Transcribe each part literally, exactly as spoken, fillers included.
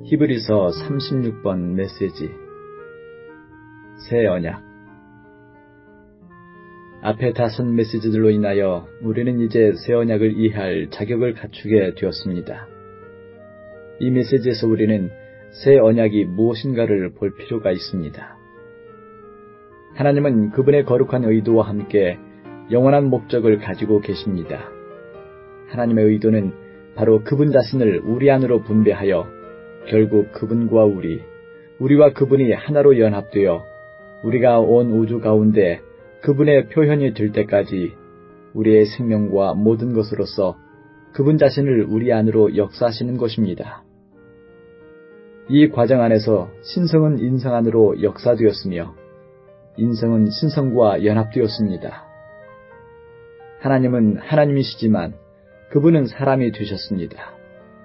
히브리서 삼십육 번 메시지 새 언약. 앞에 다섯 메시지들로 인하여 우리는 이제 새 언약을 이해할 자격을 갖추게 되었습니다. 이 메시지에서 우리는 새 언약이 무엇인가를 볼 필요가 있습니다. 하나님은 그분의 거룩한 의도와 함께 영원한 목적을 가지고 계십니다. 하나님의 의도는 바로 그분 자신을 우리 안으로 분배하여 결국 그분과 우리, 우리와 그분이 하나로 연합되어 우리가 온 우주 가운데 그분의 표현이 될 때까지 우리의 생명과 모든 것으로서 그분 자신을 우리 안으로 역사하시는 것입니다. 이 과정 안에서 신성은 인성 안으로 역사되었으며 인성은 신성과 연합되었습니다. 하나님은 하나님이시지만 그분은 사람이 되셨습니다.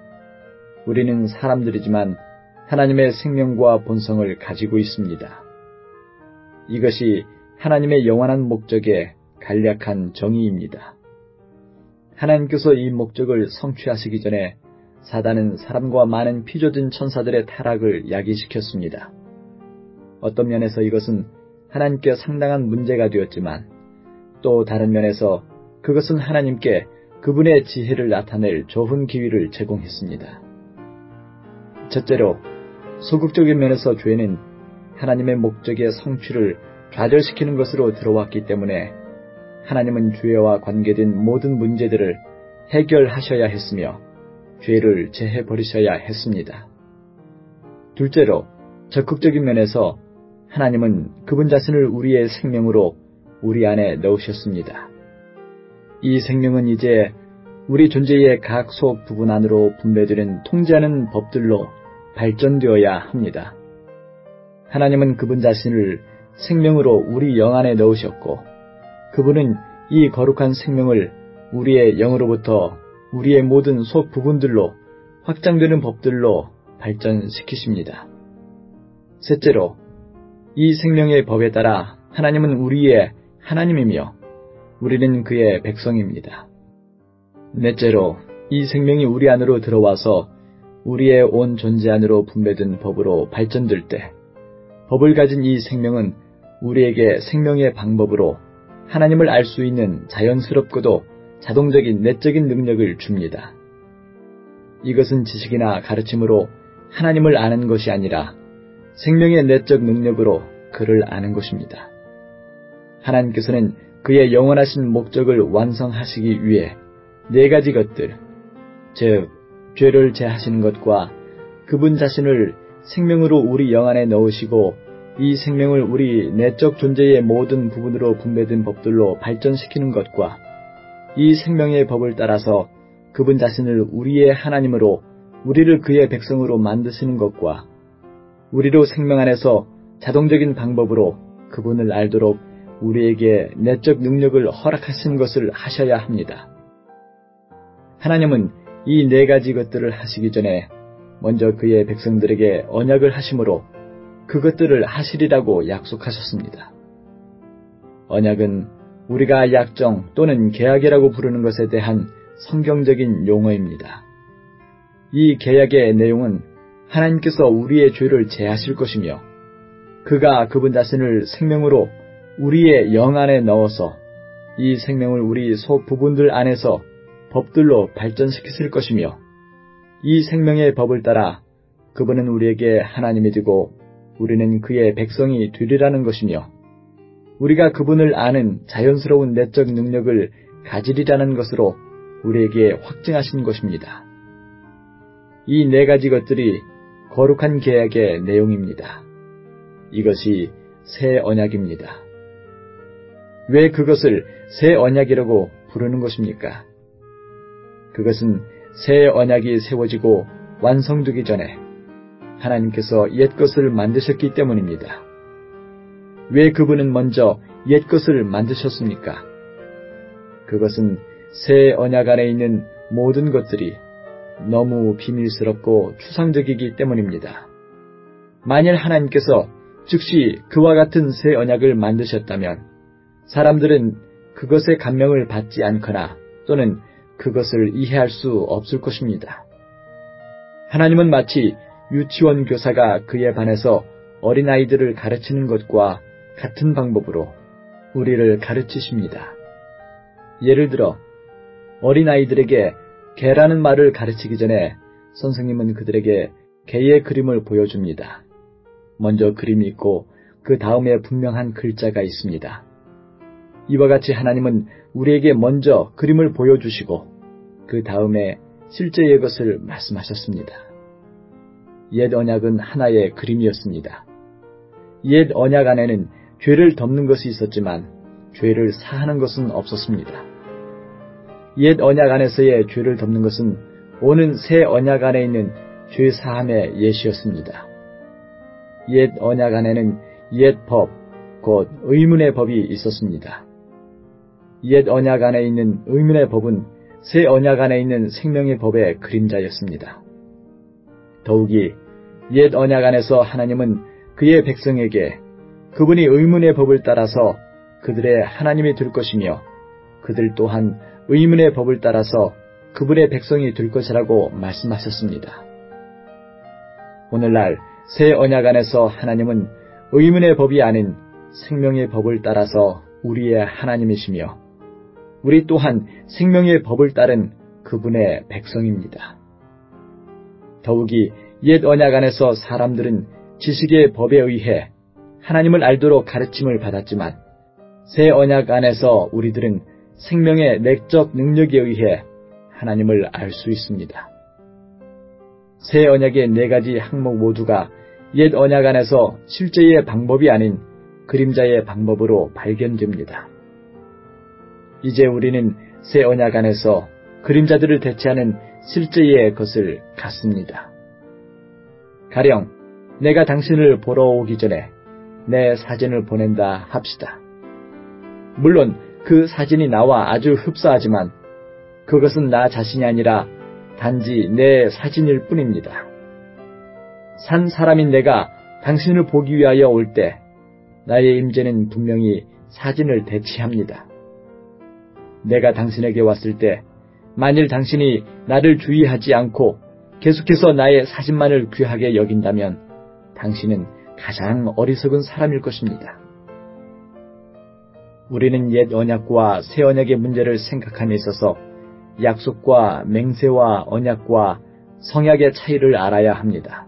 우리는 사람들이지만 하나님의 생명과 본성을 가지고 있습니다. 이것이 하나님의 영원한 목적의 간략한 정의입니다. 하나님께서 이 목적을 성취하시기 전에 사단은 사람과 많은 피조진 천사들의 타락을 야기시켰습니다. 어떤 면에서 이것은 하나님께 상당한 문제가 되었지만 또 다른 면에서 그것은 하나님께 그분의 지혜를 나타낼 좋은 기회를 제공했습니다. 첫째로, 소극적인 면에서 죄는 하나님의 목적의 성취를 좌절시키는 것으로 들어왔기 때문에 하나님은 죄와 관계된 모든 문제들을 해결하셔야 했으며 죄를 제해버리셔야 했습니다. 둘째로, 적극적인 면에서 하나님은 그분 자신을 우리의 생명으로 우리 안에 넣으셨습니다. 이 생명은 이제 우리 존재의 각 속 부분 안으로 분배되는 통제하는 법들로 발전되어야 합니다. 하나님은 그분 자신을 생명으로 우리 영 안에 넣으셨고 그분은 이 거룩한 생명을 우리의 영으로부터 우리의 모든 속 부분들로 확장되는 법들로 발전시키십니다. 셋째로, 이 생명의 법에 따라 하나님은 우리의 하나님이며 우리는 그의 백성입니다. 넷째로, 이 생명이 우리 안으로 들어와서 우리의 온 존재 안으로 분배된 법으로 발전될 때 법을 가진 이 생명은 우리에게 생명의 방법으로 하나님을 알 수 있는 자연스럽고도 자동적인 내적인 능력을 줍니다. 이것은 지식이나 가르침으로 하나님을 아는 것이 아니라 생명의 내적 능력으로 그를 아는 것입니다. 하나님께서는 그의 영원하신 목적을 완성하시기 위해 네 가지 것들, 즉 죄를 제하시는 것과 그분 자신을 생명으로 우리 영 안에 넣으시고 이 생명을 우리 내적 존재의 모든 부분으로 분배된 법들로 발전시키는 것과 이 생명의 법을 따라서 그분 자신을 우리의 하나님으로 우리를 그의 백성으로 만드시는 것과 우리로 생명 안에서 자동적인 방법으로 그분을 알도록 우리에게 내적 능력을 허락하신 것을 하셔야 합니다. 하나님은 이 네 가지 것들을 하시기 전에 먼저 그의 백성들에게 언약을 하심으로 그것들을 하시리라고 약속하셨습니다. 언약은 우리가 약정 또는 계약이라고 부르는 것에 대한 성경적인 용어입니다. 이 계약의 내용은 하나님께서 우리의 죄를 제하실 것이며 그가 그분 자신을 생명으로 우리의 영 안에 넣어서 이 생명을 우리 속 부분들 안에서 법들로 발전시키실 것이며 이 생명의 법을 따라 그분은 우리에게 하나님이 되고 우리는 그의 백성이 되리라는 것이며 우리가 그분을 아는 자연스러운 내적 능력을 가지리라는 것으로 우리에게 확증하신 것입니다. 이 네 가지 것들이 거룩한 계약의 내용입니다. 이것이 새 언약입니다. 왜 그것을 새 언약이라고 부르는 것입니까? 그것은 새 언약이 세워지고 완성되기 전에 하나님께서 옛것을 만드셨기 때문입니다. 왜 그분은 먼저 옛것을 만드셨습니까? 그것은 새 언약 안에 있는 모든 것들이 너무 비밀스럽고 추상적이기 때문입니다. 만일 하나님께서 즉시 그와 같은 새 언약을 만드셨다면 사람들은 그것의 감명을 받지 않거나 또는 그것을 이해할 수 없을 것입니다. 하나님은 마치 유치원 교사가 그의 반에서 어린아이들을 가르치는 것과 같은 방법으로 우리를 가르치십니다. 예를 들어 어린아이들에게 개라는 말을 가르치기 전에 선생님은 그들에게 개의 그림을 보여줍니다. 먼저 그림이 있고 그 다음에 분명한 글자가 있습니다. 이와 같이 하나님은 우리에게 먼저 그림을 보여주시고 그 다음에 실제의 것을 말씀하셨습니다. 옛 언약은 하나의 그림이었습니다. 옛 언약 안에는 죄를 덮는 것이 있었지만 죄를 사하는 것은 없었습니다. 옛 언약 안에서의 죄를 덮는 것은 오는 새 언약 안에 있는 죄 사함의 예시였습니다. 옛 언약 안에는 옛 법, 곧 의문의 법이 있었습니다. 옛 언약 안에 있는 의문의 법은 새 언약 안에 있는 생명의 법의 그림자였습니다. 더욱이 옛 언약 안에서 하나님은 그의 백성에게 그분이 의문의 법을 따라서 그들의 하나님이 될 것이며 그들 또한 의문의 법을 따라서 그분의 백성이 될 것이라고 말씀하셨습니다. 오늘날 새 언약 안에서 하나님은 의문의 법이 아닌 생명의 법을 따라서 우리의 하나님이시며 우리 또한 생명의 법을 따른 그분의 백성입니다. 더욱이 옛 언약 안에서 사람들은 지식의 법에 의해 하나님을 알도록 가르침을 받았지만 새 언약 안에서 우리들은 생명의 내적 능력에 의해 하나님을 알 수 있습니다. 새 언약의 네 가지 항목 모두가 옛 언약 안에서 실제의 방법이 아닌 그림자의 방법으로 발견됩니다. 이제 우리는 새 언약 안에서 그림자들을 대체하는 실제의 것을 갖습니다. 가령 내가 당신을 보러 오기 전에 내 사진을 보낸다 합시다. 물론 그 사진이 나와 아주 흡사하지만 그것은 나 자신이 아니라 단지 내 사진일 뿐입니다. 산 사람인 내가 당신을 보기 위하여 올 때 나의 임재는 분명히 사진을 대체합니다. 내가 당신에게 왔을 때 만일 당신이 나를 주의하지 않고 계속해서 나의 사진만을 귀하게 여긴다면 당신은 가장 어리석은 사람일 것입니다. 우리는 옛 언약과 새 언약의 문제를 생각함에 있어서 약속과 맹세와 언약과 성약의 차이를 알아야 합니다.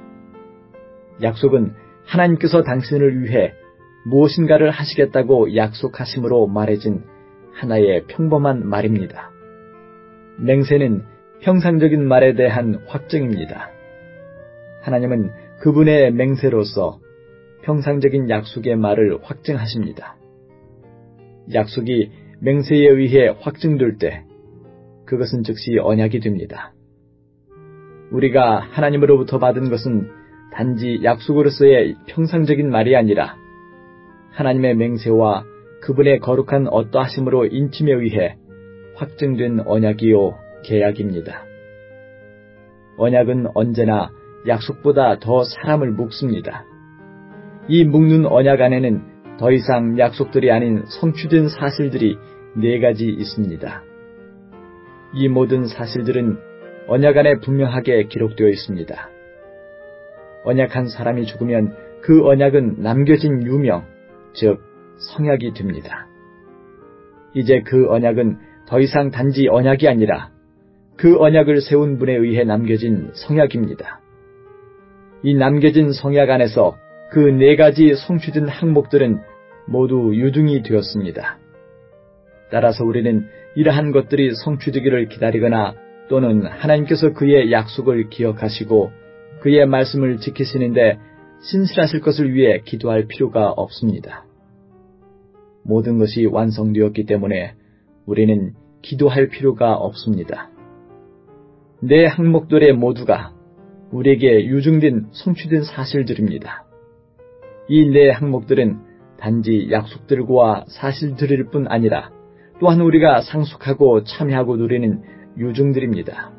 약속은 하나님께서 당신을 위해 무엇인가를 하시겠다고 약속하심으로 말해진 하나의 평범한 말입니다. 맹세는 형상적인 말에 대한 확증입니다. 하나님은 그분의 맹세로서 형상적인 약속의 말을 확증하십니다. 약속이 맹세에 의해 확증될 때 그것은 즉시 언약이 됩니다. 우리가 하나님으로부터 받은 것은 단지 약속으로서의 형상적인 말이 아니라 하나님의 맹세와 그분의 거룩한 어떠하심으로 인침에 의해 확증된 언약이요 계약입니다. 언약은 언제나 약속보다 더 사람을 묶습니다. 이 묶는 언약 안에는 더 이상 약속들이 아닌 성취된 사실들이 네 가지 있습니다. 이 모든 사실들은 언약 안에 분명하게 기록되어 있습니다. 언약한 사람이 죽으면 그 언약은 남겨진 유명, 즉 성약이 됩니다. 이제 그 언약은 더 이상 단지 언약이 아니라 그 언약을 세운 분에 의해 남겨진 성약입니다. 이 남겨진 성약 안에서 그 네 가지 성취된 항목들은 모두 유증이 되었습니다. 따라서 우리는 이러한 것들이 성취되기를 기다리거나 또는 하나님께서 그의 약속을 기억하시고 그의 말씀을 지키시는데 신실하실 것을 위해 기도할 필요가 없습니다. 모든 것이 완성되었기 때문에 우리는 기도할 필요가 없습니다. 네 항목들의 모두가 우리에게 유증된 성취된 사실들입니다. 이 네 항목들은 단지 약속들과 사실들일 뿐 아니라 또한 우리가 상속하고 참여하고 누리는 유증들입니다.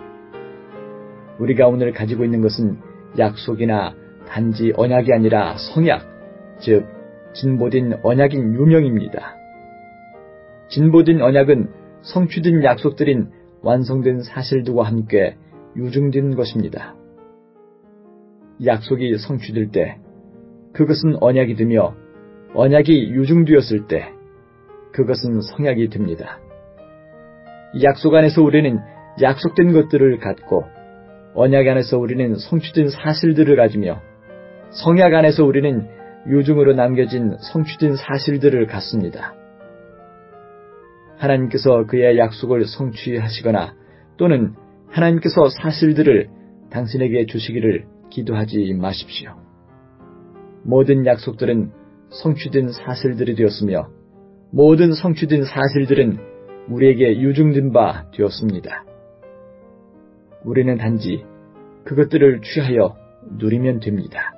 우리가 오늘 가지고 있는 것은 약속이나 단지 언약이 아니라 성약, 즉 진보된 언약인 유명입니다. 진보된 언약은 성취된 약속들인 완성된 사실들과 함께 유증된 것입니다. 약속이 성취될 때 그것은 언약이 되며 언약이 유증되었을 때 그것은 성약이 됩니다. 약속 안에서 우리는 약속된 것들을 갖고 언약 안에서 우리는 성취된 사실들을 가지며 성약 안에서 우리는 유증으로 남겨진 성취된 사실들을 갖습니다. 하나님께서 그의 약속을 성취하시거나 또는 하나님께서 사실들을 당신에게 주시기를 기도하지 마십시오. 모든 약속들은 성취된 사실들이 되었으며 모든 성취된 사실들은 우리에게 유증된 바 되었습니다. 우리는 단지 그것들을 취하여 누리면 됩니다.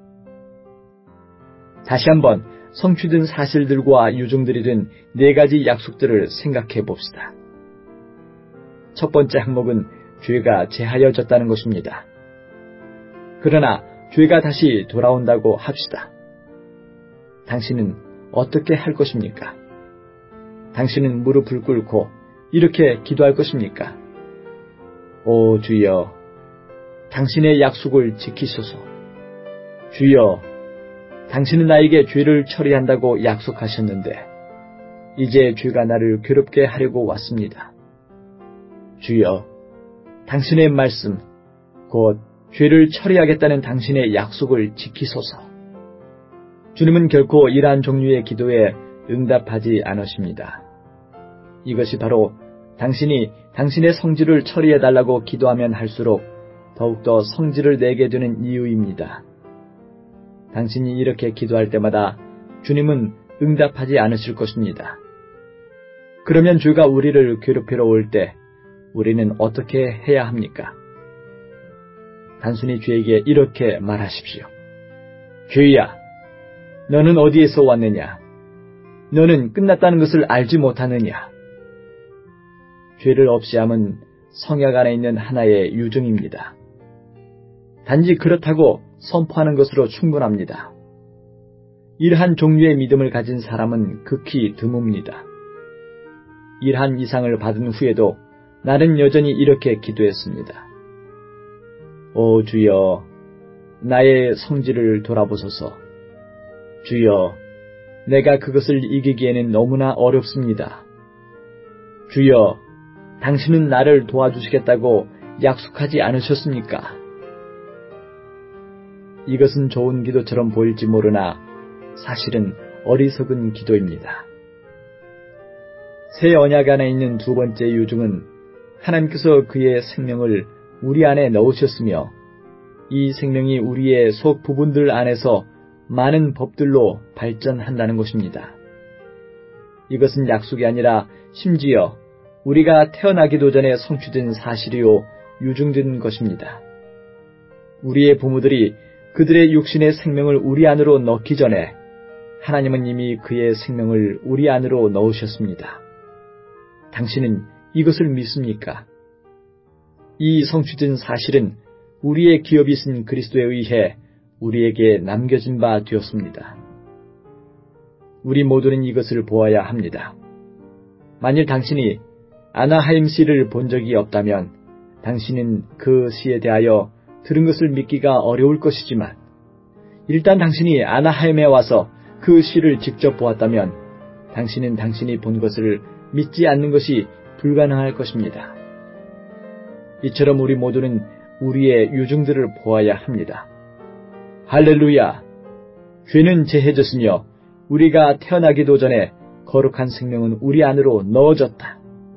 다시 한번 성취된 사실들과 유증들이 된 네 가지 약속들을 생각해 봅시다. 첫 번째 항목은 죄가 제하여졌다는 것입니다. 그러나 죄가 다시 돌아온다고 합시다. 당신은 어떻게 할 것입니까? 당신은 무릎을 꿇고 이렇게 기도할 것입니까? 오 주여, 당신의 약속을 지키소서. 주여, 당신은 나에게 죄를 처리한다고 약속하셨는데 이제 죄가 나를 괴롭게 하려고 왔습니다. 주여, 당신의 말씀, 곧 죄를 처리하겠다는 당신의 약속을 지키소서. 주님은 결코 이러한 종류의 기도에 응답하지 않으십니다. 이것이 바로 당신이 당신의 성질을 처리해달라고 기도하면 할수록 더욱더 성질을 내게 되는 이유입니다. 당신이 이렇게 기도할 때마다 주님은 응답하지 않으실 것입니다. 그러면 죄가 우리를 괴롭히러 올 때 우리는 어떻게 해야 합니까? 단순히 죄에게 이렇게 말하십시오. 죄야, 너는 어디에서 왔느냐? 너는 끝났다는 것을 알지 못하느냐? 죄를 없이함은 성약 안에 있는 하나의 유증입니다. 단지 그렇다고 선포하는 것으로 충분합니다. 이러한 종류의 믿음을 가진 사람은 극히 드뭅니다. 이러한 이상을 받은 후에도 나는 여전히 이렇게 기도했습니다. 오 주여, 나의 성질을 돌아보소서. 주여, 내가 그것을 이기기에는 너무나 어렵습니다. 주여, 당신은 나를 도와주시겠다고 약속하지 않으셨습니까? 이것은 좋은 기도처럼 보일지 모르나 사실은 어리석은 기도입니다. 새 언약 안에 있는 두 번째 유증은 하나님께서 그의 생명을 우리 안에 넣으셨으며 이 생명이 우리의 속 부분들 안에서 많은 법들로 발전한다는 것입니다. 이것은 약속이 아니라 심지어 우리가 태어나기도 전에 성취된 사실이요 유증된 것입니다. 우리의 부모들이 그들의 육신의 생명을 우리 안으로 넣기 전에 하나님은 이미 그의 생명을 우리 안으로 넣으셨습니다. 당신은 이것을 믿습니까? 이 성취된 사실은 우리의 기업이신 그리스도에 의해 우리에게 남겨진 바 되었습니다. 우리 모두는 이것을 보아야 합니다. 만일 당신이 아나하임 시를 본 적이 없다면 당신은 그 시에 대하여 들은 것을 믿기가 어려울 것이지만 일단 당신이 아나하임에 와서 그 시를 직접 보았다면 당신은 당신이 본 것을 믿지 않는 것이 불가능할 것입니다. 이처럼 우리 모두는 우리의 유증들을 보아야 합니다. 할렐루야! 죄는 제해졌으며 우리가 태어나기도 전에 거룩한 생명은 우리 안으로 넣어졌다.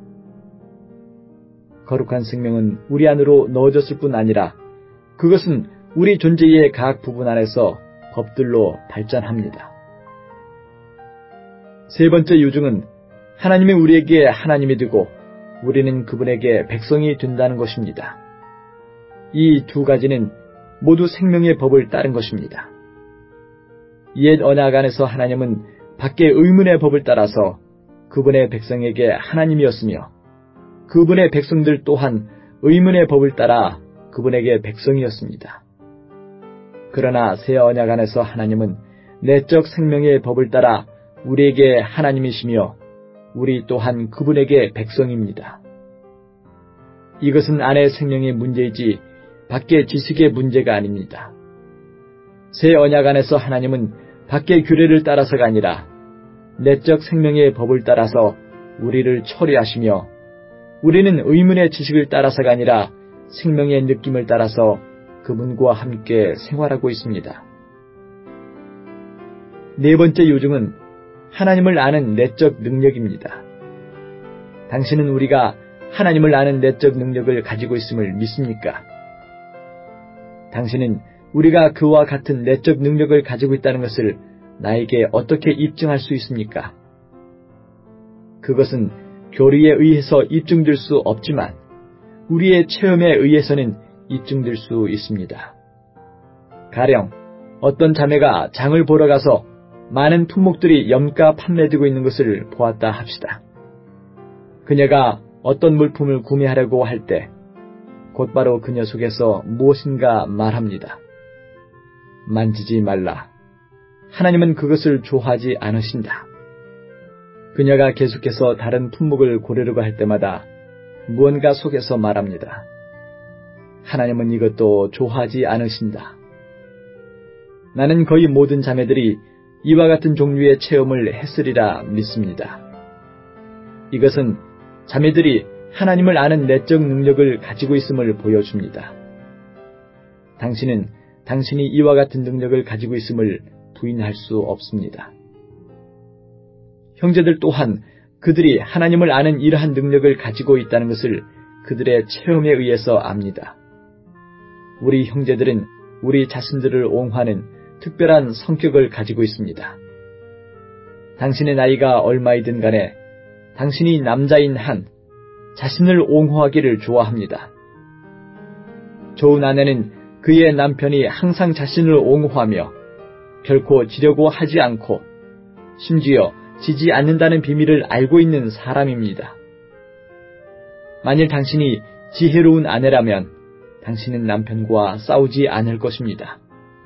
거룩한 생명은 우리 안으로 넣어졌을 뿐 아니라 그것은 우리 존재의 각 부분 안에서 법들로 발전합니다. 세 번째 유증은 하나님이 우리에게 하나님이 되고 우리는 그분에게 백성이 된다는 것입니다. 이 두 가지는 모두 생명의 법을 따른 것입니다. 옛 언약 안에서 하나님은 밖의 의문의 법을 따라서 그분의 백성에게 하나님이었으며 그분의 백성들 또한 의문의 법을 따라 그분에게 백성이었습니다. 그러나 새 언약 안에서 하나님은 내적 생명의 법을 따라 우리에게 하나님이시며 우리 또한 그분에게 백성입니다. 이것은 안의 생명의 문제이지 밖의 지식의 문제가 아닙니다. 새 언약 안에서 하나님은 밖의 규례를 따라서가 아니라 내적 생명의 법을 따라서 우리를 처리하시며, 우리는 의문의 지식을 따라서가 아니라 생명의 느낌을 따라서 그분과 함께 생활하고 있습니다. 네 번째 요중은 하나님을 아는 내적 능력입니다. 당신은 우리가 하나님을 아는 내적 능력을 가지고 있음을 믿습니까? 당신은 우리가 그와 같은 내적 능력을 가지고 있다는 것을 나에게 어떻게 입증할 수 있습니까? 그것은 교리에 의해서 입증될 수 없지만 우리의 체험에 의해서는 입증될 수 있습니다. 가령 어떤 자매가 장을 보러 가서 많은 품목들이 염가 판매되고 있는 것을 보았다 합시다. 그녀가 어떤 물품을 구매하려고 할 때 곧바로 그녀 속에서 무엇인가 말합니다. 만지지 말라. 하나님은 그것을 좋아하지 않으신다. 그녀가 계속해서 다른 품목을 고르려고 할 때마다 무언가 속에서 말합니다. 하나님은 이것도 좋아하지 않으신다. 나는 거의 모든 자매들이 이와 같은 종류의 체험을 했으리라 믿습니다. 이것은 자매들이 하나님을 아는 내적 능력을 가지고 있음을 보여줍니다. 당신은 당신이 이와 같은 능력을 가지고 있음을 부인할 수 없습니다. 형제들 또한 그들이 하나님을 아는 이러한 능력을 가지고 있다는 것을 그들의 체험에 의해서 압니다. 우리 형제들은 우리 자신들을 옹호하는 특별한 성격을 가지고 있습니다. 당신의 나이가 얼마이든 간에 당신이 남자인 한 자신을 옹호하기를 좋아합니다. 좋은 아내는 그의 남편이 항상 자신을 옹호하며 결코 지려고 하지 않고 심지어 지지 않는다는 비밀을 알고 있는 사람입니다. 만일 당신이 지혜로운 아내라면 당신은 남편과 싸우지 않을 것입니다.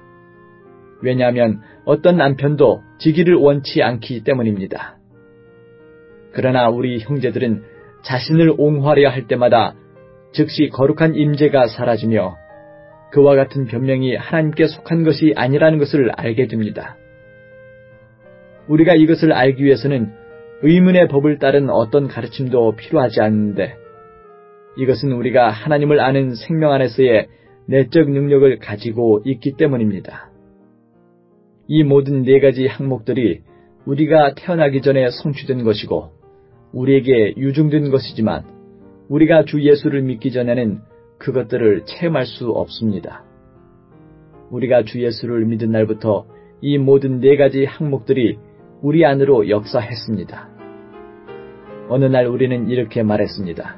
왜냐하면 어떤 남편도 지기를 원치 않기 때문입니다. 그러나 우리 형제들은 자신을 옹호하려 할 때마다 즉시 거룩한 임재가 사라지며 그와 같은 변명이 하나님께 속한 것이 아니라는 것을 알게 됩니다. 우리가 이것을 알기 위해서는 의문의 법을 따른 어떤 가르침도 필요하지 않는데 이것은 우리가 하나님을 아는 생명 안에서의 내적 능력을 가지고 있기 때문입니다. 이 모든 네 가지 항목들이 우리가 태어나기 전에 성취된 것이고 우리에게 유증된 것이지만 우리가 주 예수를 믿기 전에는 그것들을 체험할 수 없습니다. 우리가 주 예수를 믿은 날부터 이 모든 네 가지 항목들이 우리 안으로 역사했습니다. 어느 날 우리는 이렇게 말했습니다.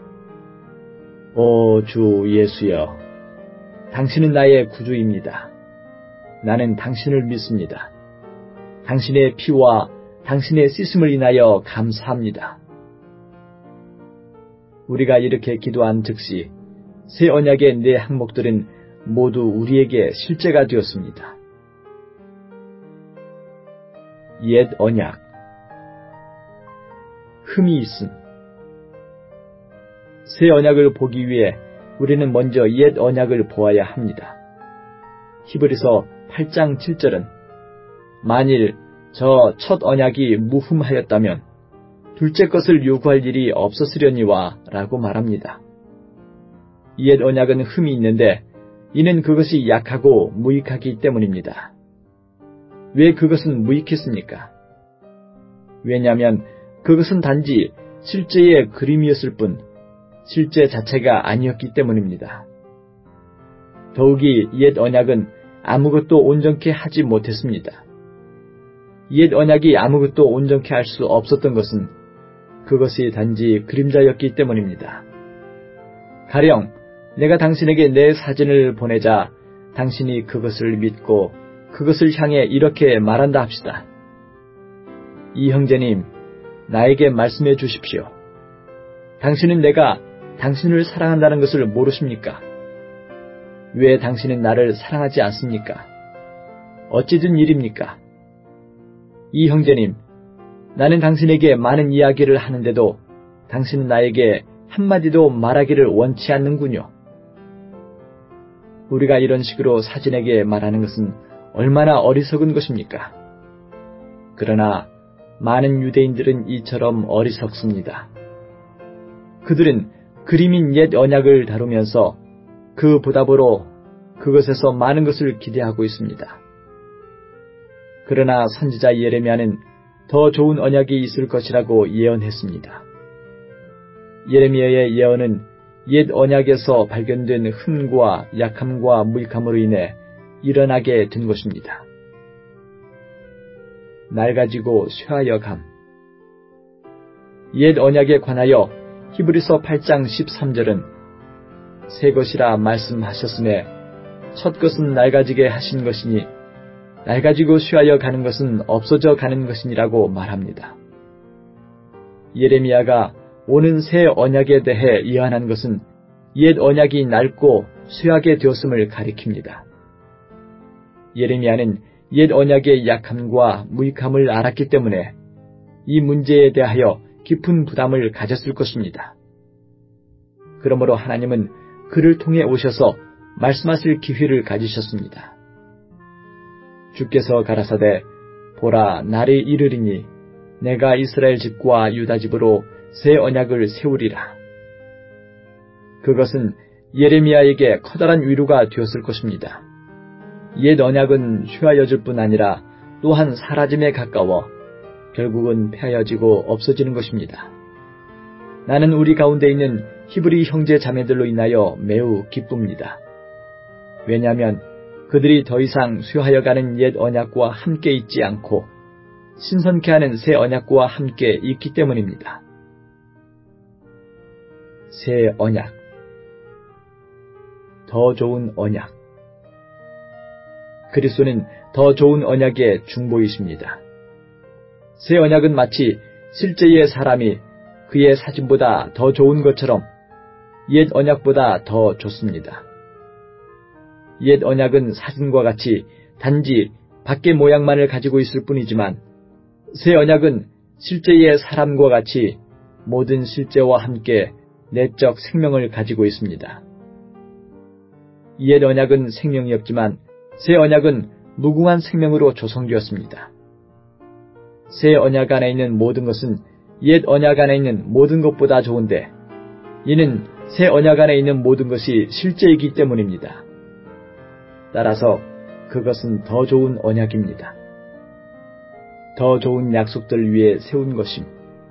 오 주 예수여, 당신은 나의 구주입니다. 나는 당신을 믿습니다. 당신의 피와 당신의 씻음을 인하여 감사합니다. 우리가 이렇게 기도한 즉시 새 언약의 네 항목들은 모두 우리에게 실제가 되었습니다. 옛 언약, 흠이 있음. 새 언약을 보기 위해 우리는 먼저 옛 언약을 보아야 합니다. 히브리서 팔 장 칠 절은 만일 저 첫 언약이 무흠하였다면 둘째 것을 요구할 일이 없었으려니와 라고 말합니다. 옛 언약은 흠이 있는데 이는 그것이 약하고 무익하기 때문입니다. 왜 그것은 무익했습니까? 왜냐하면 그것은 단지 실제의 그림이었을 뿐 실제 자체가 아니었기 때문입니다. 더욱이 옛 언약은 아무것도 온전케 하지 못했습니다. 옛 언약이 아무것도 온전케 할 수 없었던 것은 그것이 단지 그림자였기 때문입니다. 가령 내가 당신에게 내 사진을 보내자 당신이 그것을 믿고 그것을 향해 이렇게 말한다 합시다. 이 형제님, 나에게 말씀해 주십시오. 당신은 내가 당신을 사랑한다는 것을 모르십니까? 왜 당신은 나를 사랑하지 않습니까? 어찌 된 일입니까? 이 형제님, 나는 당신에게 많은 이야기를 하는데도 당신은 나에게 한마디도 말하기를 원치 않는군요. 우리가 이런 식으로 사진에게 말하는 것은 얼마나 어리석은 것입니까? 그러나 많은 유대인들은 이처럼 어리석습니다. 그들은 그림인 옛 언약을 다루면서 그 보답으로 그것에서 많은 것을 기대하고 있습니다. 그러나 선지자 예레미야는 더 좋은 언약이 있을 것이라고 예언했습니다. 예레미야의 예언은 옛 언약에서 발견된 흠과 약함과 무익함으로 인해 일어나게 된 것입니다. 낡아지고 쇠하여 감. 옛 언약에 관하여 히브리서 팔 장 십삼 절은 새 것이라 말씀하셨음에 첫 것은 낡아지게 하신 것이니 낡아지고 쇠하여 가는 것은 없어져 가는 것이니라고 말합니다. 예레미야가 오는 새 언약에 대해 예언한 것은 옛 언약이 낡고 쇠하게 되었음을 가리킵니다. 예레미야는 옛 언약의 약함과 무익함을 알았기 때문에 이 문제에 대하여 깊은 부담을 가졌을 것입니다. 그러므로 하나님은 그를 통해 오셔서 말씀하실 기회를 가지셨습니다. 주께서 가라사대 보라 날이 이르리니 내가 이스라엘 집과 유다 집으로 새 언약을 세우리라. 그것은 예레미야에게 커다란 위로가 되었을 것입니다. 옛 언약은 쇠하여질 뿐 아니라 또한 사라짐에 가까워 결국은 폐하여지고 없어지는 것입니다. 나는 우리 가운데 있는 히브리 형제 자매들로 인하여 매우 기쁩니다. 왜냐하면 그들이 더 이상 쇠하여가는 옛 언약과 함께 있지 않고 신선케 하는 새 언약과 함께 있기 때문입니다. 새 언약, 더 좋은 언약. 그리스도는 더 좋은 언약의 중보이십니다. 새 언약은 마치 실제의 사람이 그의 사진보다 더 좋은 것처럼 옛 언약보다 더 좋습니다. 옛 언약은 사진과 같이 단지 밖의 모양만을 가지고 있을 뿐이지만 새 언약은 실제의 사람과 같이 모든 실제와 함께 내적 생명을 가지고 있습니다. 옛 언약은 생명이 없지만 새 언약은 무궁한 생명으로 조성되었습니다. 새 언약 안에 있는 모든 것은 옛 언약 안에 있는 모든 것보다 좋은데 이는 새 언약 안에 있는 모든 것이 실제이기 때문입니다. 따라서 그것은 더 좋은 언약입니다. 더 좋은 약속들 위에 세운 것임.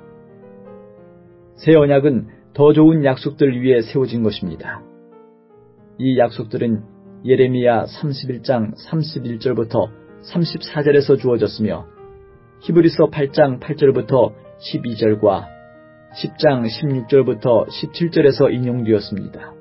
새 언약은 더 좋은 약속들 위에 세워진 것입니다. 이 약속들은 예레미야 삼십일 장 삼십일 절부터 삼십사 절에서 주어졌으며 히브리서 팔 장 팔 절부터 십이 절과 십 장 십육 절부터 십칠 절에서 인용되었습니다.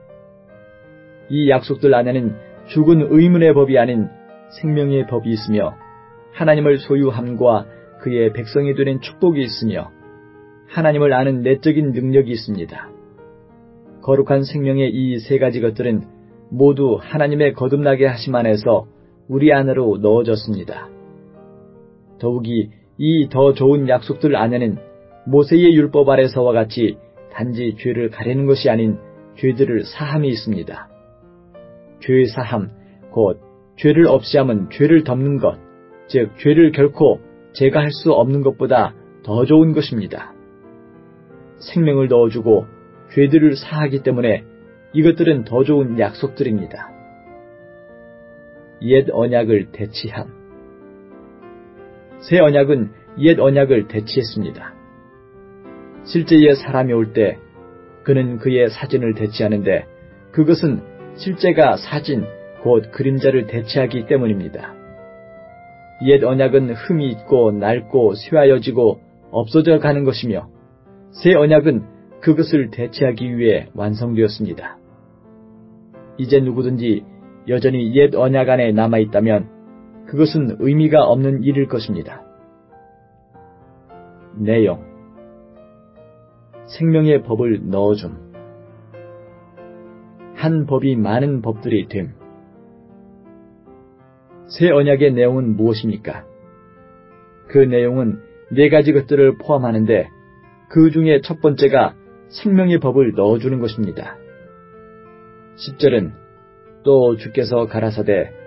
이 약속들 안에는 죽은 의문의 법이 아닌 생명의 법이 있으며 하나님을 소유함과 그의 백성이 되는 축복이 있으며 하나님을 아는 내적인 능력이 있습니다. 거룩한 생명의 이 세 가지 것들은 모두 하나님의 거듭나게 하심 안에서 우리 안으로 넣어졌습니다. 더욱이 이 더 좋은 약속들 안에는 모세의 율법 아래서와 같이 단지 죄를 가리는 것이 아닌 죄들을 사함이 있습니다. 죄의 사함, 곧 죄를 없이함은 죄를 덮는 것, 즉 죄를 결코 제거할 수 없는 것보다 더 좋은 것입니다. 생명을 넣어주고 죄들을 사하기 때문에 이것들은 더 좋은 약속들입니다. 옛 언약을 대치함. 새 언약은 옛 언약을 대치했습니다. 실제의 사람이 올 때 그는 그의 사진을 대치하는데 그것은 실제가 사진, 곧 그림자를 대체하기 때문입니다. 옛 언약은 흠이 있고 낡고 쇠하여지고 없어져 가는 것이며 새 언약은 그것을 대체하기 위해 완성되었습니다. 이제 누구든지 여전히 옛 언약 안에 남아있다면 그것은 의미가 없는 일일 것입니다. 내용: 생명의 법을 넣어줌. 한 법이 많은 법들이 됨. 새 언약의 내용은 무엇입니까? 그 내용은 네 가지 것들을 포함하는데 그 중에 첫 번째가 생명의 법을 넣어주는 것입니다. 십 절은 또 주께서 가라사대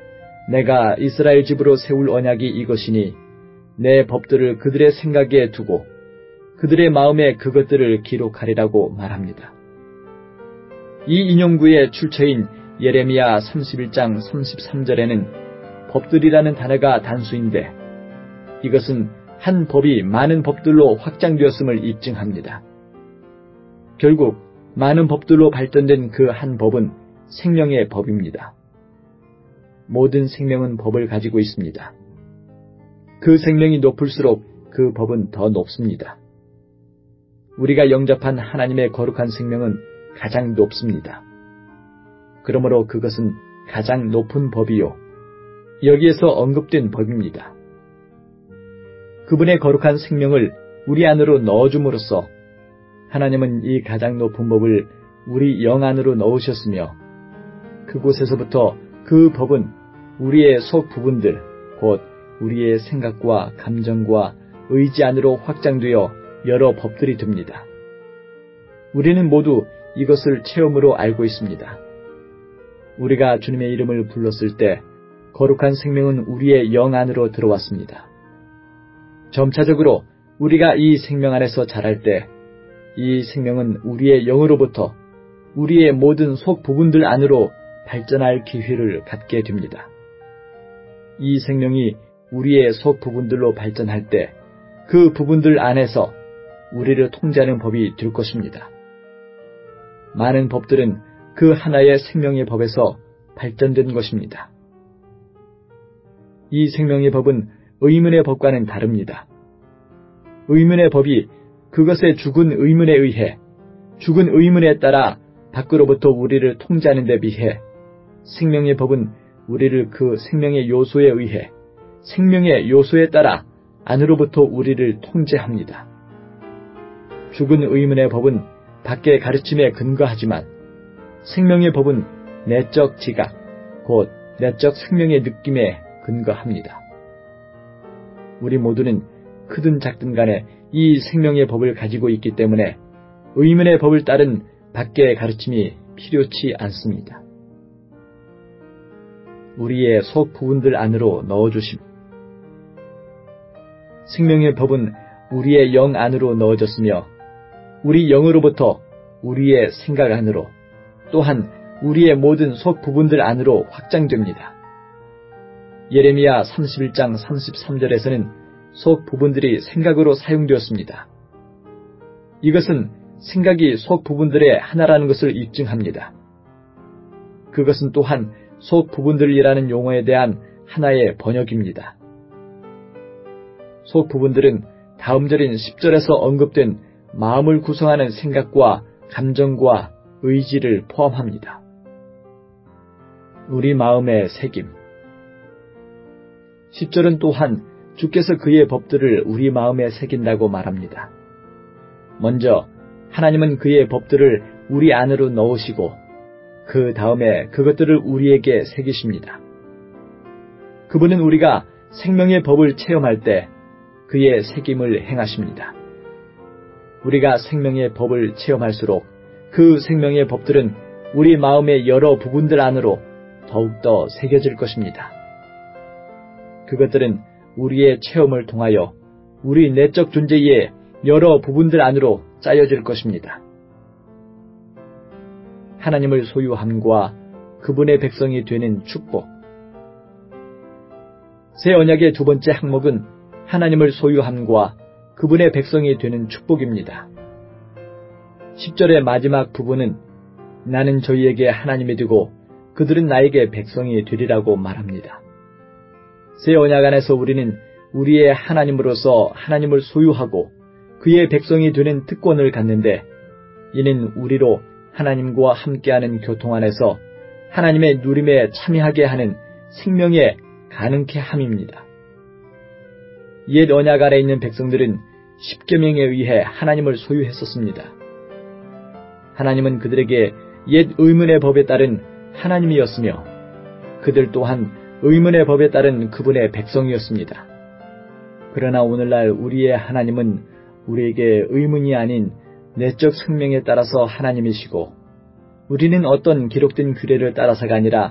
내가 이스라엘 집으로 세울 언약이 이것이니 내 법들을 그들의 생각에 두고 그들의 마음에 그것들을 기록하리라고 말합니다. 이 인용구의 출처인 예레미야 삼십일 장 삼십삼 절에는 법들이라는 단어가 단수인데 이것은 한 법이 많은 법들로 확장되었음을 입증합니다. 결국 많은 법들로 발전된 그 한 법은 생명의 법입니다. 모든 생명은 법을 가지고 있습니다. 그 생명이 높을수록 그 법은 더 높습니다. 우리가 영접한 하나님의 거룩한 생명은 가장 높습니다. 그러므로 그것은 가장 높은 법이요. 여기에서 언급된 법입니다. 그분의 거룩한 생명을 우리 안으로 넣어줌으로써 하나님은 이 가장 높은 법을 우리 영 안으로 넣으셨으며 그곳에서부터 그 법은 우리의 속 부분들, 곧 우리의 생각과 감정과 의지 안으로 확장되어 여러 법들이 됩니다. 우리는 모두 이것을 체험으로 알고 있습니다. 우리가 주님의 이름을 불렀을 때 거룩한 생명은 우리의 영 안으로 들어왔습니다. 점차적으로 우리가 이 생명 안에서 자랄 때 이 생명은 우리의 영으로부터 우리의 모든 속 부분들 안으로 발전할 기회를 갖게 됩니다. 이 생명이 우리의 속 부분들로 발전할 때 그 부분들 안에서 우리를 통제하는 법이 될 것입니다. 많은 법들은 그 하나의 생명의 법에서 발전된 것입니다. 이 생명의 법은 의문의 법과는 다릅니다. 의문의 법이 그것의 죽은 의문에 의해 죽은 의문에 따라 밖으로부터 우리를 통제하는 데 비해 생명의 법은 우리를 그 생명의 요소에 의해 생명의 요소에 따라 안으로부터 우리를 통제합니다. 죽은 의문의 법은 밖의 가르침에 근거하지만 생명의 법은 내적 지각, 곧 내적 생명의 느낌에 근거합니다. 우리 모두는 크든 작든 간에 이 생명의 법을 가지고 있기 때문에 의문의 법을 따른 밖의 가르침이 필요치 않습니다. 우리의 속 부분들 안으로 넣어주심. 생명의 법은 우리의 영 안으로 넣어졌으며 우리 영으로부터 우리의 생각 안으로 또한 우리의 모든 속 부분들 안으로 확장됩니다. 예레미야 삼십일 장 삼십삼 절에서는 속 부분들이 생각으로 사용되었습니다. 이것은 생각이 속 부분들의 하나라는 것을 입증합니다. 그것은 또한 속 부분들이라는 용어에 대한 하나의 번역입니다. 속 부분들은 다음 절인 십 절에서 언급된 마음을 구성하는 생각과 감정과 의지를 포함합니다. 우리 마음의 새김. 십 절은 또한 주께서 그의 법들을 우리 마음에 새긴다고 말합니다. 먼저 하나님은 그의 법들을 우리 안으로 넣으시고 그 다음에 그것들을 우리에게 새기십니다. 그분은 우리가 생명의 법을 체험할 때 그의 새김을 행하십니다. 우리가 생명의 법을 체험할수록 그 생명의 법들은 우리 마음의 여러 부분들 안으로 더욱더 새겨질 것입니다. 그것들은 우리의 체험을 통하여 우리 내적 존재의 여러 부분들 안으로 짜여질 것입니다. 하나님을 소유함과 그분의 백성이 되는 축복. 새 언약의 두 번째 항목은 하나님을 소유함과 그분의 백성이 되는 축복입니다. 십 절의 마지막 부분은 나는 저희에게 하나님이 되고 그들은 나에게 백성이 되리라고 말합니다. 새 언약 안에서 우리는 우리의 하나님으로서 하나님을 소유하고 그의 백성이 되는 특권을 갖는데 이는 우리로 하나님과 함께하는 교통 안에서 하나님의 누림에 참여하게 하는 생명의 가능케 함입니다. 옛 언약 아래 있는 백성들은 십계명에 의해 하나님을 소유했었습니다. 하나님은 그들에게 옛 의문의 법에 따른 하나님이었으며 그들 또한 의문의 법에 따른 그분의 백성이었습니다. 그러나 오늘날 우리의 하나님은 우리에게 의문이 아닌 내적 생명에 따라서 하나님이시고 우리는 어떤 기록된 규례를 따라서가 아니라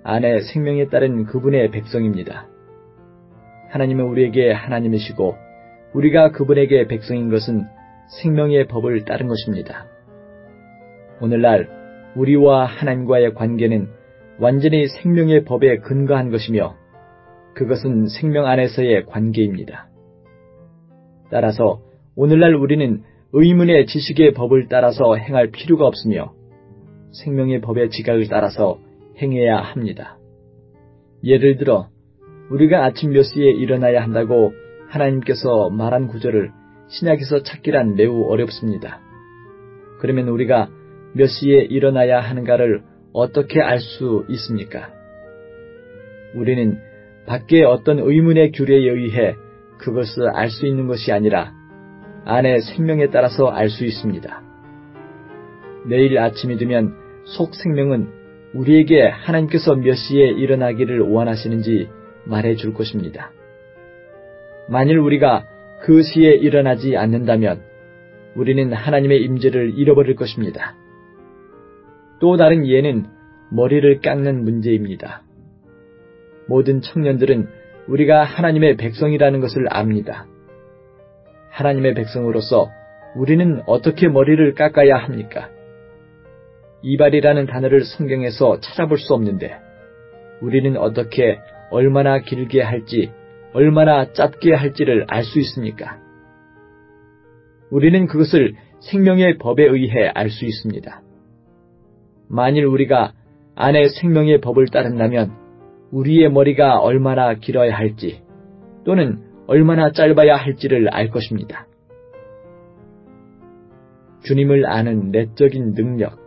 안에 생명에 따른 그분의 백성입니다. 하나님은 우리에게 하나님이시고 우리가 그분에게 백성인 것은 생명의 법을 따른 것입니다. 오늘날 우리와 하나님과의 관계는 완전히 생명의 법에 근거한 것이며 그것은 생명 안에서의 관계입니다. 따라서 오늘날 우리는 의문의 지식의 법을 따라서 행할 필요가 없으며 생명의 법의 지각을 따라서 행해야 합니다. 예를 들어 우리가 아침 몇 시에 일어나야 한다고 하나님께서 말한 구절을 신약에서 찾기란 매우 어렵습니다. 그러면 우리가 몇 시에 일어나야 하는가를 어떻게 알 수 있습니까? 우리는 밖에 어떤 의문의 규례에 의해 그것을 알 수 있는 것이 아니라 안의 생명에 따라서 알 수 있습니다. 내일 아침이 되면 속 생명은 우리에게 하나님께서 몇 시에 일어나기를 원하시는지 말해줄 것입니다. 만일 우리가 그 시에 일어나지 않는다면 우리는 하나님의 임재를 잃어버릴 것입니다. 또 다른 예는 머리를 깎는 문제입니다. 모든 청년들은 우리가 하나님의 백성이라는 것을 압니다. 하나님의 백성으로서 우리는 어떻게 머리를 깎아야 합니까? 이발이라는 단어를 성경에서 찾아볼 수 없는데 우리는 어떻게 얼마나 길게 할지 얼마나 짧게 할지를 알 수 있습니까? 우리는 그것을 생명의 법에 의해 알 수 있습니다. 만일 우리가 안의 생명의 법을 따른다면 우리의 머리가 얼마나 길어야 할지 또는 얼마나 짧아야 할지를 알 것입니다. 주님을 아는 내적인 능력.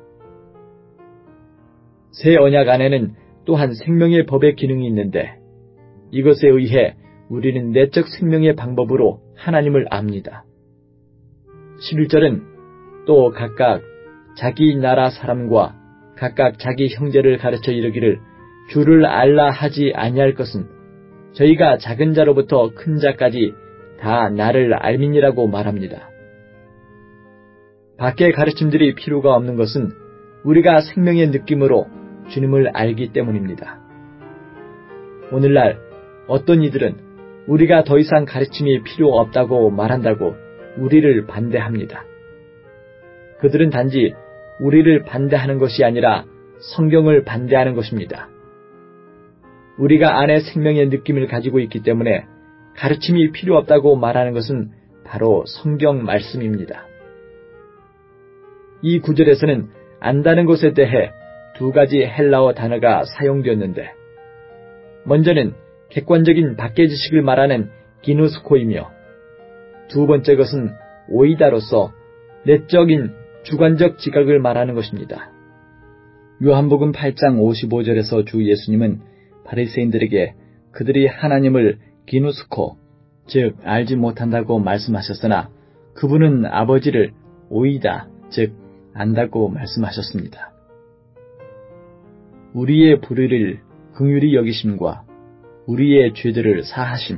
새 언약 안에는 또한 생명의 법의 기능이 있는데 이것에 의해 우리는 내적 생명의 방법으로 하나님을 압니다. 십일 절은 또 각각 자기 나라 사람과 각각 자기 형제를 가르쳐 이르기를 주를 알라 하지 아니할 것은 저희가 작은 자로부터 큰 자까지 다 나를 알미니라고 말합니다. 밖의 가르침들이 필요가 없는 것은 우리가 생명의 느낌으로 주님을 알기 때문입니다. 오늘날 어떤 이들은 우리가 더 이상 가르침이 필요 없다고 말한다고 우리를 반대합니다. 그들은 단지 우리를 반대하는 것이 아니라 성경을 반대하는 것입니다. 우리가 안에 생명의 느낌을 가지고 있기 때문에 가르침이 필요 없다고 말하는 것은 바로 성경 말씀입니다. 이 구절에서는 안다는 것에 대해 두 가지 헬라어 단어가 사용되었는데 먼저는 객관적인 밖의 지식을 말하는 기누스코이며 두 번째 것은 오이다로서 내적인 주관적 지각을 말하는 것입니다. 요한복음 팔 장 오십오 절에서 주 예수님은 바리새인들에게 그들이 하나님을 기누스코, 즉 알지 못한다고 말씀하셨으나 그분은 아버지를 오이다, 즉 안다고 말씀하셨습니다. 우리의 불의를 긍휼히 여기심과 우리의 죄들을 사하심.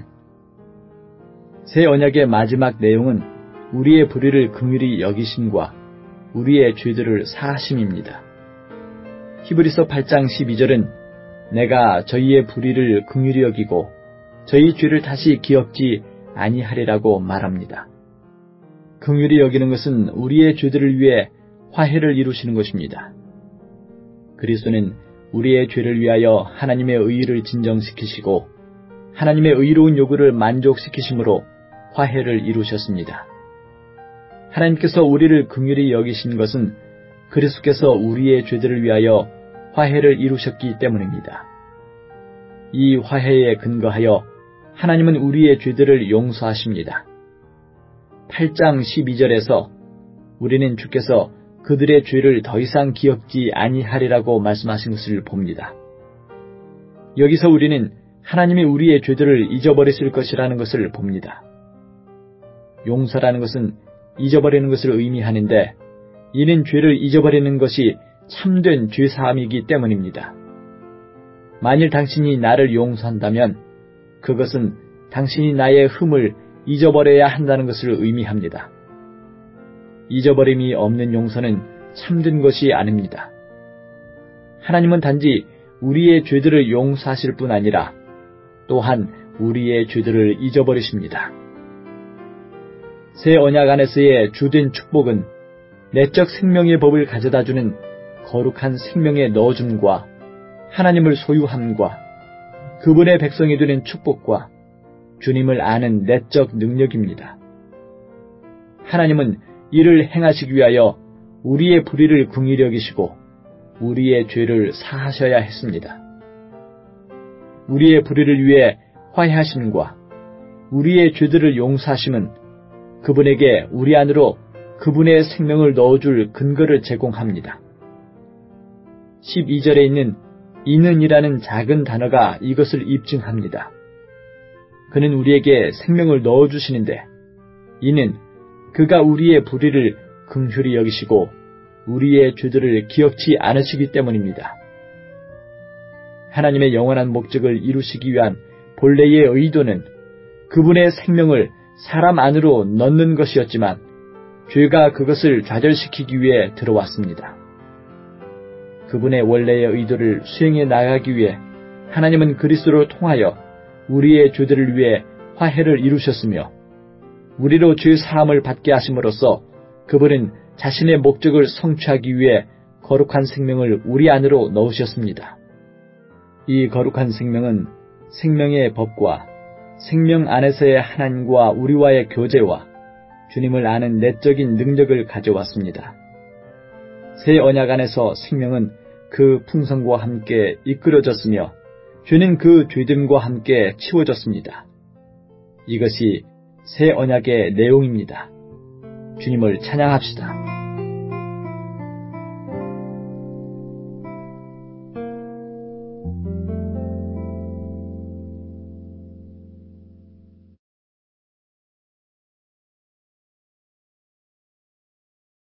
새 언약의 마지막 내용은 우리의 불의를 긍휼히 여기심과 우리의 죄들을 사하심입니다. 히브리서 팔 장 십이 절은 내가 저희의 불의를 긍휼히 여기고 저희 죄를 다시 기억지 아니하리라고 말합니다. 긍휼히 여기는 것은 우리의 죄들을 위해 화해를 이루시는 것입니다. 그리스도는 우리의 죄를 위하여 하나님의 의의를 진정시키시고 하나님의 의로운 요구를 만족시키심으로 화해를 이루셨습니다. 하나님께서 우리를 긍휼히 여기신 것은 그리스도께서 우리의 죄들을 위하여 화해를 이루셨기 때문입니다. 이 화해에 근거하여 하나님은 우리의 죄들을 용서하십니다. 팔 장 십이 절에서 우리는 주께서 그들의 죄를 더 이상 기억지 아니하리라고 말씀하신 것을 봅니다. 여기서 우리는 하나님이 우리의 죄들을 잊어버리실 것이라는 것을 봅니다. 용서라는 것은 잊어버리는 것을 의미하는데 이는 죄를 잊어버리는 것이 참된 죄사함이기 때문입니다. 만일 당신이 나를 용서한다면 그것은 당신이 나의 흠을 잊어버려야 한다는 것을 의미합니다. 잊어버림이 없는 용서는 참된 것이 아닙니다. 하나님은 단지 우리의 죄들을 용서하실 뿐 아니라 또한 우리의 죄들을 잊어버리십니다. 새 언약 안에서의 주된 축복은 내적 생명의 법을 가져다주는 거룩한 생명의 넣어줌과 하나님을 소유함과 그분의 백성이 되는 축복과 주님을 아는 내적 능력입니다. 하나님은 이를 행하시기 위하여 우리의 불의를 긍휼히 여기시고 우리의 죄를 사하셔야 했습니다. 우리의 불의를 위해 화해하심과 우리의 죄들을 용서하심은 그분에게 우리 안으로 그분의 생명을 넣어줄 근거를 제공합니다. 십이 절에 있는 이는이라는 작은 단어가 이것을 입증합니다. 그는 우리에게 생명을 넣어주시는데 이는 그가 우리의 불의를 긍휼히 여기시고 우리의 죄들을 기억지 않으시기 때문입니다. 하나님의 영원한 목적을 이루시기 위한 본래의 의도는 그분의 생명을 사람 안으로 넣는 것이었지만 죄가 그것을 좌절시키기 위해 들어왔습니다. 그분의 원래의 의도를 수행해 나가기 위해 하나님은 그리스도를 통하여 우리의 죄들을 위해 화해를 이루셨으며 우리로 죄 사함을 받게 하심으로써 그분은 자신의 목적을 성취하기 위해 거룩한 생명을 우리 안으로 넣으셨습니다. 이 거룩한 생명은 생명의 법과 생명 안에서의 하나님과 우리와의 교제와 주님을 아는 내적인 능력을 가져왔습니다. 새 언약 안에서 생명은 그 풍성과 함께 이끌어졌으며 죄는 그 죄됨과 함께 치워졌습니다. 이것이 새 언약의 내용입니다. 주님을 찬양합시다.